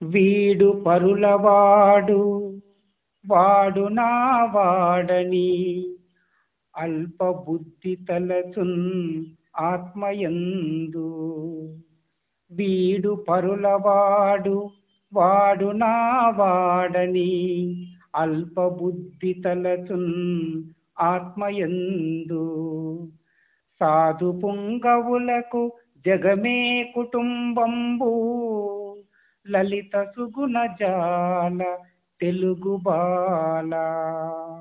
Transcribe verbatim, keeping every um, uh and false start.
వీడు పరులవాడు వాడు నా వాడని అల్ప బుద్ధి తలచున్ ఆత్మయందు. వీడు పరులవాడు వాడు నా వాడని అల్ప బుద్ధి తలచున్ ఆత్మయందు. సాధు పుంగవులకు జగమే కుటుంబంబు లలిత సుగుణ జాల తెలుగు బాల.